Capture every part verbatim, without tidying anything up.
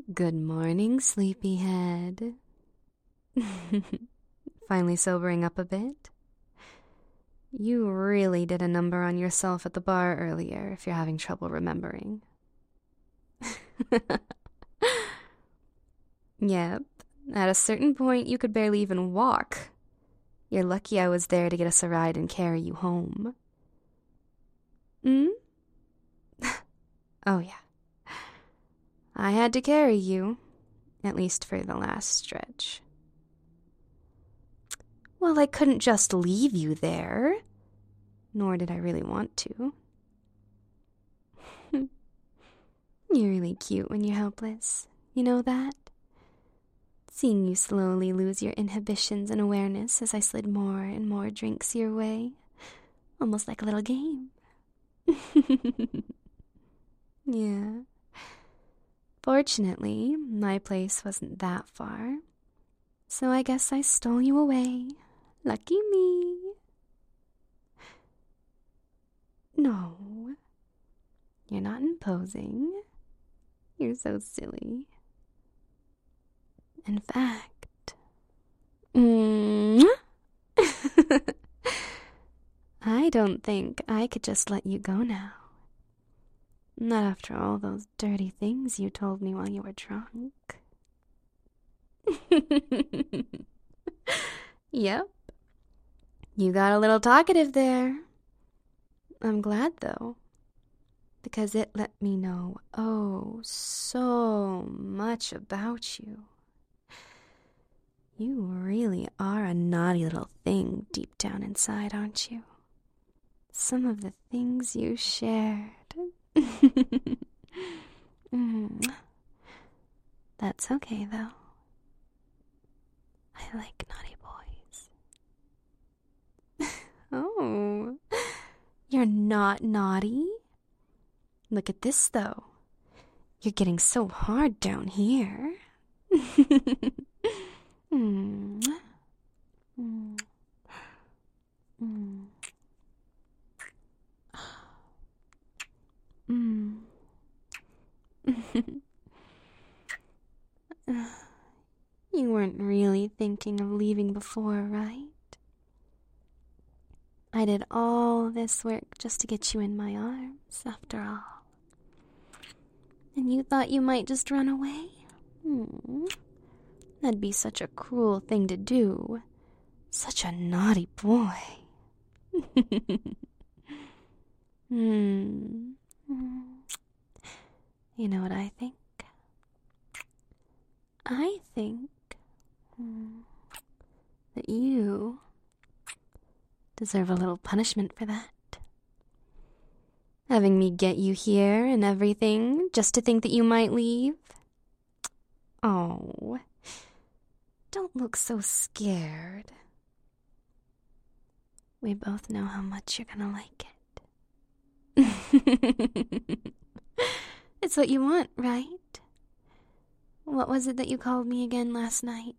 Good morning, sleepyhead. Finally sobering up a bit? You really did a number on yourself at the bar earlier if you're having trouble remembering. Yep, at a certain point you could barely even walk. You're lucky I was there to get us a ride and carry you home. Hmm? Oh yeah. I had to carry you, at least for the last stretch. Well, I couldn't just leave you there, nor did I really want to. You're really cute when you're helpless, you know that? Seeing you slowly lose your inhibitions and awareness as I slid more and more drinks your way, almost like a little game. Yeah. Fortunately, my place wasn't that far, so I guess I stole you away. Lucky me. No, you're not imposing. You're so silly. In fact, mm, I don't think I could just let you go now. Not after all those dirty things you told me while you were drunk. Yep. You got a little talkative there. I'm glad, though, because it let me know, oh, so much about you. You really are a naughty little thing deep down inside, aren't you? Some of the things you shared. mm. That's okay, though. I like naughty boys. Oh, you're not naughty? Look at this, though. You're getting so hard down here. mm. Mm. Mm. Mm. You weren't really thinking of leaving before, right? I did all this work just to get you in my arms, after all. And you thought you might just run away? Hmm. That'd be such a cruel thing to do. Such a naughty boy. hmm. You know what I think? I think hmm, that you deserve a little punishment for that. Having me get you here and everything just to think that you might leave. Oh, don't look so scared. We both know how much you're gonna like it. It's what you want, right? What was it that you called me again last night?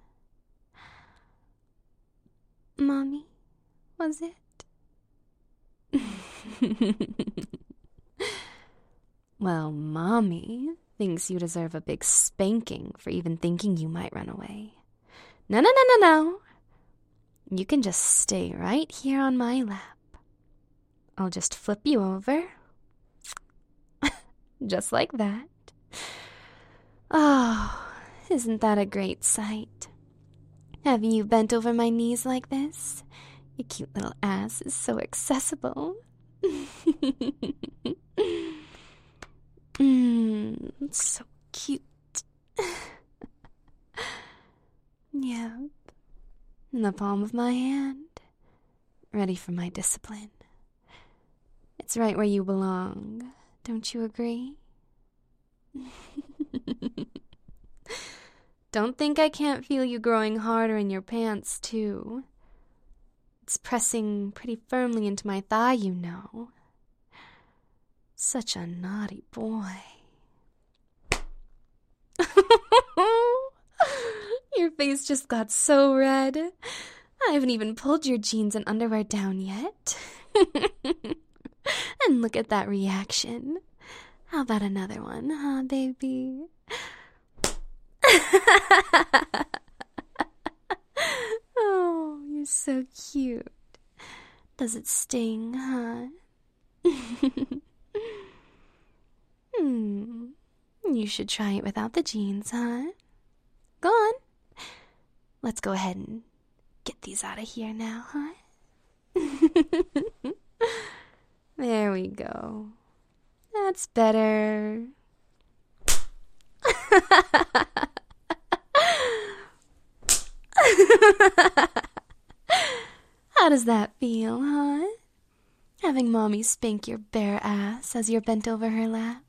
Mommy, was it? Well, Mommy thinks you deserve a big spanking for even thinking you might run away. No, no, no, no, no. You can just stay right here on my lap. I'll just flip you over. Just like that. Oh, isn't that a great sight? Having you bent over my knees like this? Your cute little ass is so accessible. Mmm, so cute. Yep. In the palm of my hand. Ready for my discipline. It's right where you belong. Don't you agree? Don't think I can't feel you growing harder in your pants, too. It's pressing pretty firmly into my thigh, you know. Such a naughty boy. Your face just got so red. I haven't even pulled your jeans and underwear down yet. And look at that reaction. How about another one, huh, baby? Oh, you're so cute. Does it sting, huh? Hmm. You should try it without the jeans, huh? Go on. Let's go ahead and get these out of here now, huh? There we go. That's better. How does that feel, huh? Having Mommy spank your bare ass as you're bent over her lap.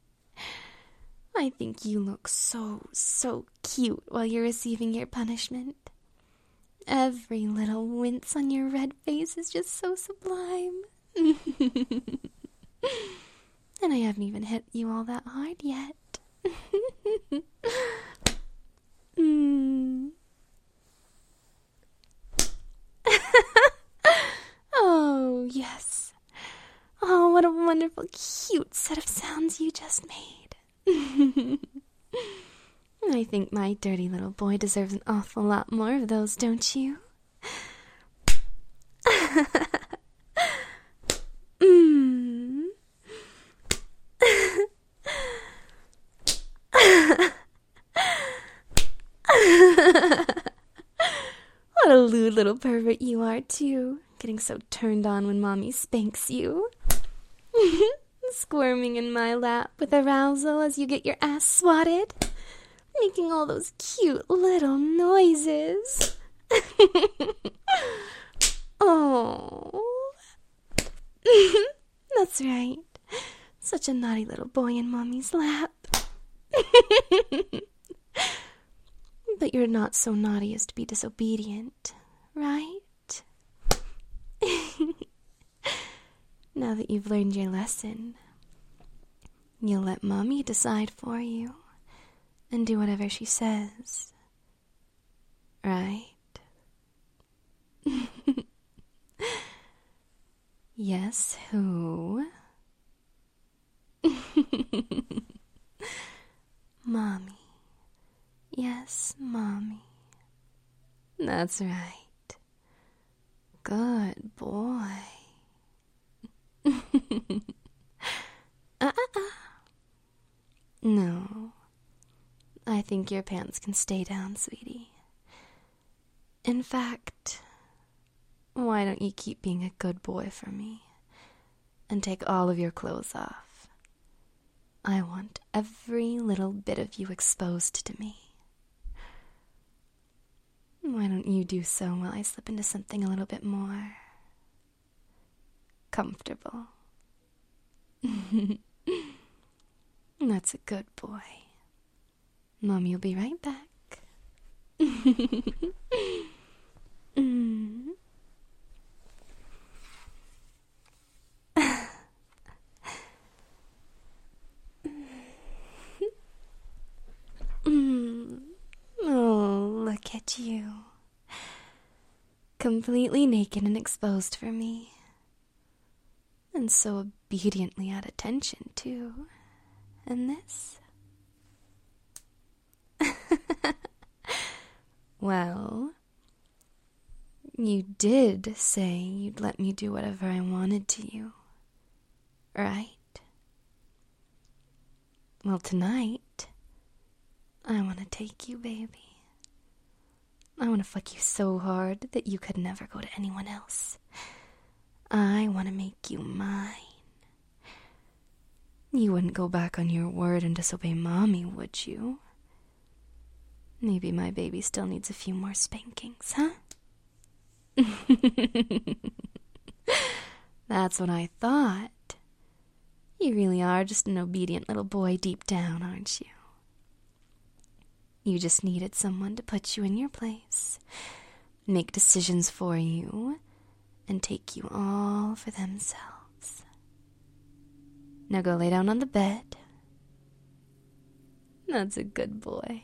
I think you look so, so cute while you're receiving your punishment. Every little wince on your red face is just so sublime. And I haven't even hit you all that hard yet. mm. Oh, yes. Oh, what a wonderful, cute set of sounds you just made. I think my dirty little boy deserves an awful lot more of those, don't you? mm. What a lewd little pervert you are, too. Getting so turned on when Mommy spanks you. Squirming in my lap with arousal as you get your ass swatted. Making all those cute little noises. Oh. That's right. Such a naughty little boy in Mommy's lap. But you're not so naughty as to be disobedient, right? Now that you've learned your lesson, you'll let Mommy decide for you and do whatever she says, right? Yes, who? Mommy. Yes, Mommy. That's right. Good boy. uh-uh-uh. No. I think your pants can stay down, sweetie. In fact, why don't you keep being a good boy for me and take all of your clothes off? I want every little bit of you exposed to me. Why don't you do so while I slip into something a little bit more comfortable? That's a good boy. Mommy will be right back. mm. mm. Oh, look at you. Completely naked and exposed for me. And so obediently at attention, too. And this? Well, you did say you'd let me do whatever I wanted to you, right? Well, tonight, I want to take you, baby. I want to fuck you so hard that you could never go to anyone else. I want to make you mine. You wouldn't go back on your word and disobey Mommy, would you? Maybe my baby still needs a few more spankings, huh? That's what I thought. You really are just an obedient little boy deep down, aren't you? You just needed someone to put you in your place, make decisions for you, and take you all for themselves. Now go lay down on the bed. That's a good boy.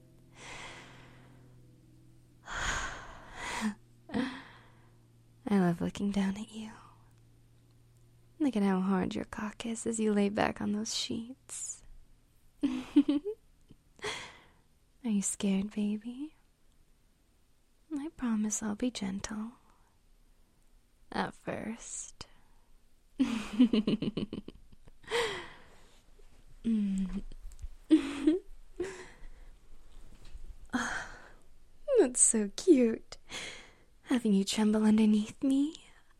I love looking down at you. Look at how hard your cock is as you lay back on those sheets. you scared, baby? I promise I'll be gentle. At first. mm. Oh, that's so cute. Having you tremble underneath me.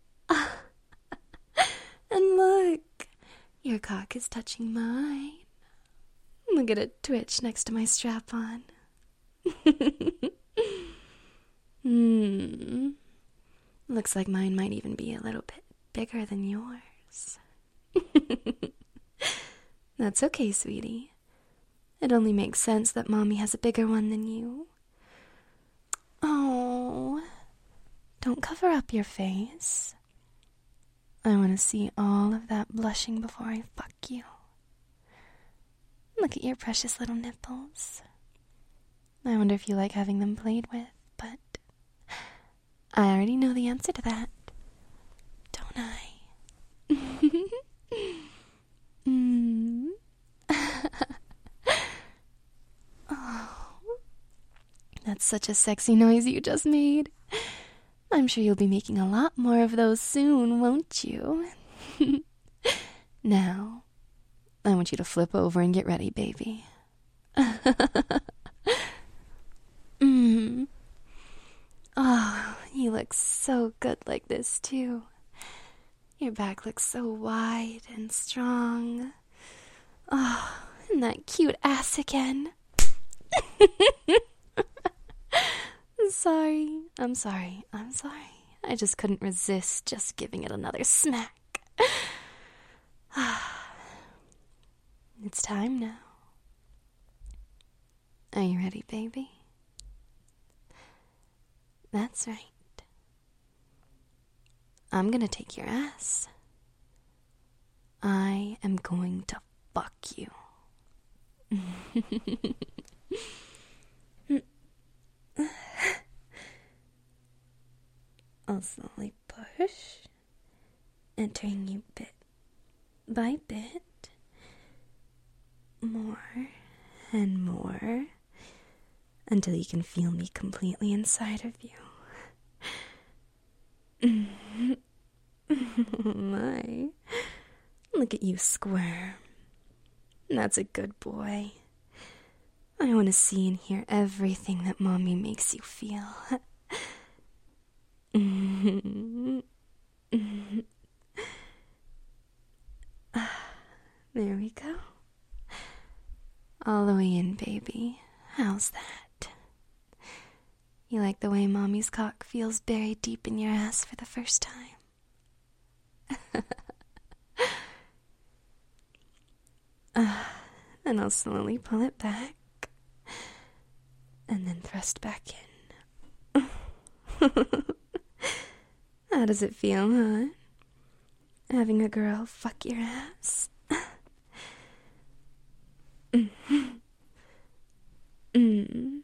And look, your cock is touching mine. Look at it twitch next to my strap-on. Hmm. Looks like mine might even be a little bit bigger than yours. That's okay, sweetie. It only makes sense that Mommy has a bigger one than you. Oh, don't cover up your face. I want to see all of that blushing before I fuck you. Look at your precious little nipples. I wonder if you like having them played with, but I already know the answer to that, don't I? mm. Oh, that's such a sexy noise you just made. I'm sure you'll be making a lot more of those soon, won't you? Now, I want you to flip over and get ready, baby. mm. Oh, you look so good like this, too. Your back looks so wide and strong. Oh, and that cute ass again. Sorry, I'm sorry, I'm sorry. I just couldn't resist just giving it another smack. It's time now. Are you ready, baby? That's right. I'm gonna take your ass. I am going to fuck you. I'll slowly push, entering you bit by bit, more and more, until you can feel me completely inside of you. Oh my, look at you squirm. That's a good boy. I want to see and hear everything that Mommy makes you feel. There we go. All the way in, baby. How's that? You like the way Mommy's cock feels buried deep in your ass for the first time? uh, and I'll slowly pull it back and then thrust back in. How does it feel, huh? Having a girl fuck your ass? mm. Mm.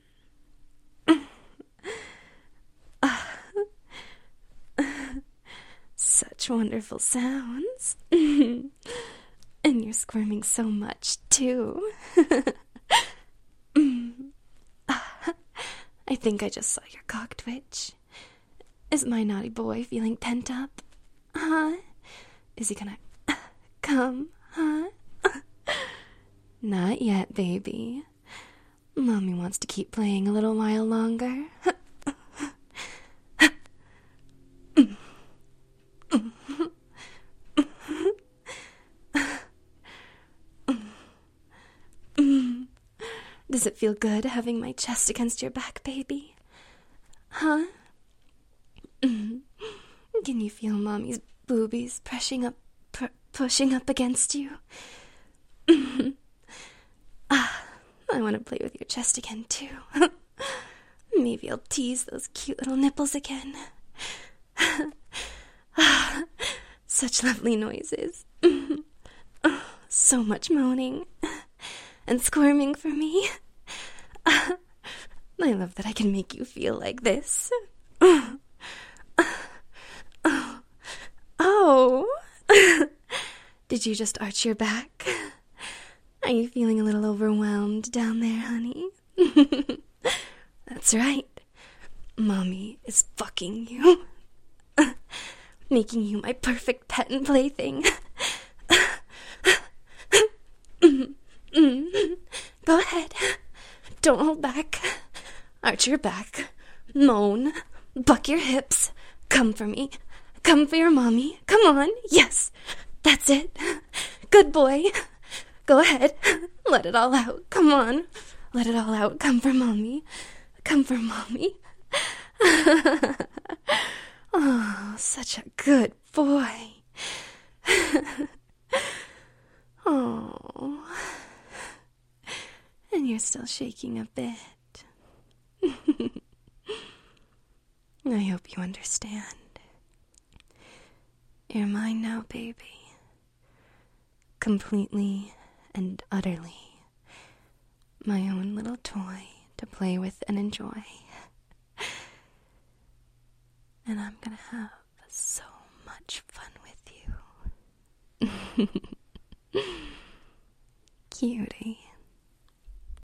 Such wonderful sounds. And you're squirming so much, too. I think I just saw your cock twitch. Is my naughty boy feeling pent up? Huh? Is he gonna come, huh? Not yet, baby. Mommy wants to keep playing a little while longer. Does it feel good having my chest against your back, baby? Huh? Can you feel Mommy's boobies pressing up, pr pushing up against you? Ah, I want to play with your chest again, too. Maybe I'll tease those cute little nipples again. Such lovely noises. So much moaning and squirming for me. I love that I can make you feel like this. Oh, did you just arch your back? Are you feeling a little overwhelmed down there, honey? That's right. Mommy is fucking you. Making you my perfect pet and plaything. Go ahead. Don't hold back. Arch your back. Moan. Buck your hips. Come for me. Come for your mommy. Come on. Yes. That's it. Good boy. Go ahead. Let it all out. Come on. Let it all out. Come for mommy. Come for mommy. Oh, such a good boy. Oh. And you're still shaking a bit. I hope you understand. You're mine now, baby. Completely and utterly. My own little toy to play with and enjoy. And I'm gonna have so much fun with you. Cutie.